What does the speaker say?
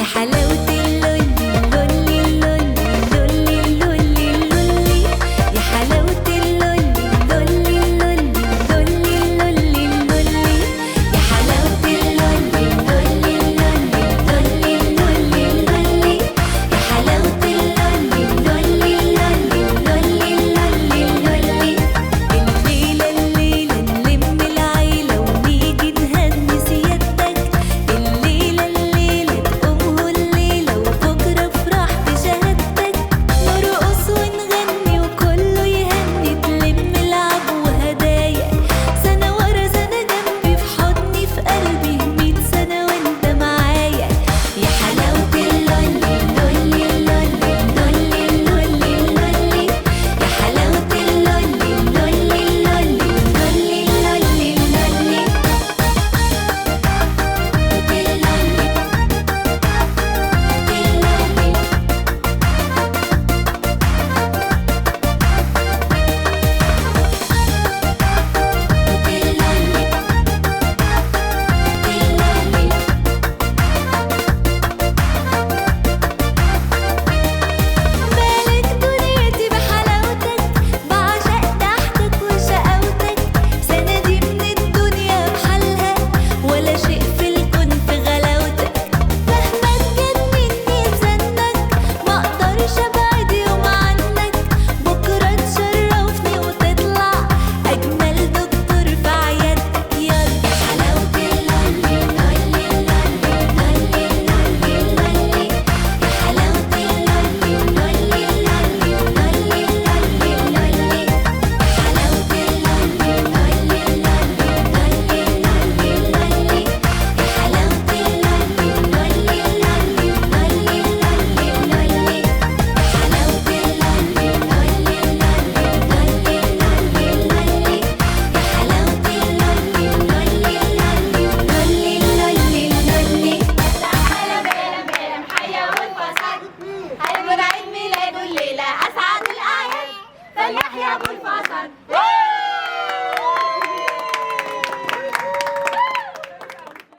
حلاوة اللولي اللولي اللولي اللولي اللولي يا حلاوة اللولي اللولي اللولي اللولي اللولي يا حلاوة اللولي اللولي اللولي اللولي اللولي يا حلاوة اللولي اللولي اللولي اللولي اللولي الليلة الليلة نلم العيلة ونيجي نهني سيادتك الليلة الليلة تقومه الليلة وبكرة افرح بشهادتك نرقص ونغني وكله يهني تلم لعب وهدايا سنة ورا سنة جنبي في حضني في قلبي 100 سنة وانت معايا يا حلاوة اللولي اللولي اللولي اللولي اللولي اللولي يا حلاوة اللولي اللولي اللولي اللولي اللولي اللولي مالك دنيتي بحلاوتك بعشق ضحكك وشقاوتك سندي من الدنيا بحالها ولا شيء في الكون في غلاوتك مهما تجنني زنك ما اقدرش ابعد يوم عنك بكره تشرفني وتطلع اجمل دكتور في عيادتك يلا حلاوة اللولي اللولي اللولي اللولي اللولي يا حلاوة اللولي اللولي اللولي اللولي اللولي اللولي حلاوة اللولي اللولي اللولي اللولي اللولي اللولي يا حلاوة اللولي اللولي اللولي اللولي اللولي اللولي حلاوة اللولي اللولي اللولي اللولي اللولي يا حلاوة اللولي اللولي اللولي اللولي اللولي هلا بلا بلا محيا والفساد هيكون عيد ميلاده الليلة أسعد الأعياد فليحيى أبو الفساد